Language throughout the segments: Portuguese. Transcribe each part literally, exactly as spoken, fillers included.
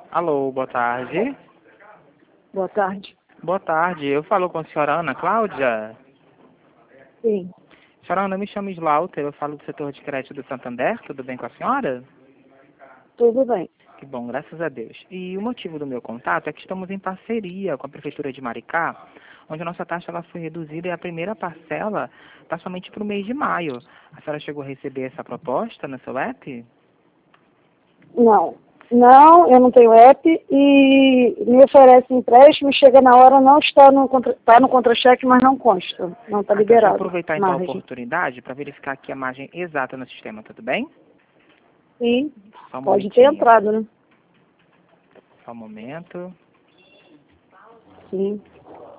Alô, boa tarde. Boa tarde. Boa tarde, eu falo com a senhora Ana Cláudia. Sim. Senhora Ana, eu me chamo Slaughter, eu falo do setor de crédito do Santander, tudo bem com a senhora? Tudo bem. Que bom, graças a Deus. E o motivo do meu contato é que estamos em parceria com a Prefeitura de Maricá, onde a nossa taxa ela foi reduzida e a primeira parcela está somente para o mês de maio. A senhora chegou a receber essa proposta no seu app? Não. Não, eu não tenho app e me oferece empréstimo, chega na hora, não está no, contra, está no contra-cheque, mas não consta. Não está Ah, tá. Deixa eu liberado. aproveitar então a Margem. oportunidade para verificar aqui a margem exata no sistema, tudo bem? Sim. Só um Pode ter momentinho. entrado, né? Só um momento. Sim.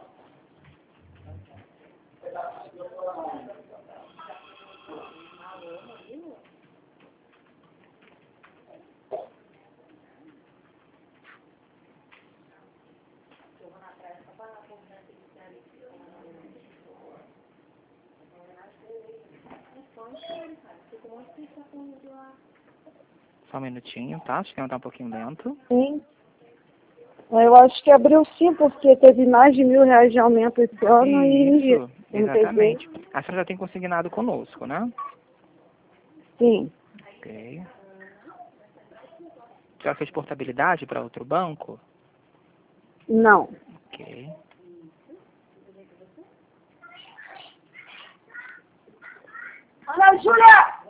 Só um minutinho, tá? O sistema está um pouquinho lento. Sim. Eu acho que abriu sim, porque teve mais de mil reais de aumento esse ano e Isso, exatamente. A senhora já tem consignado conosco, né? Sim. Ok. A senhora fez portabilidade para outro banco? Não. Ok. Ana Júlia!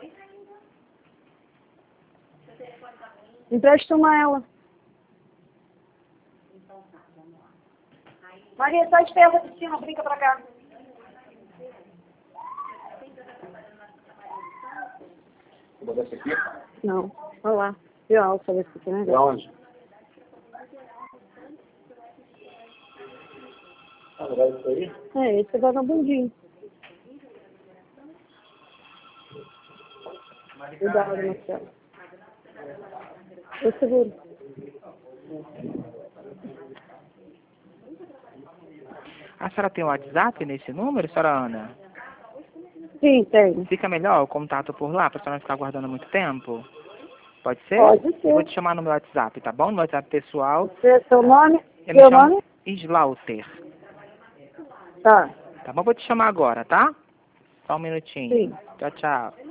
Empresta uma a ela. Maria, sai de perto de cima, brinca pra cá. Vou botar esse aqui? Não. Olha lá. Viu a alça desse aqui, né? De onde? Ah, não vai isso aí? É, esse é vagabundinho. Cuidado, Marcelo. Eu seguro. A senhora tem o WhatsApp nesse número, senhora Ana? Sim, tem. Fica melhor o contato por lá, para a senhora não ficar aguardando muito tempo? Pode ser? Pode Eu vou ser. te chamar no meu WhatsApp, tá bom? No meu WhatsApp pessoal. Você, seu nome? Eu me Seu chamo nome? Slaughter. Tá. Tá bom? Vou te chamar agora, tá? Só um minutinho. Sim. Tchau, tchau.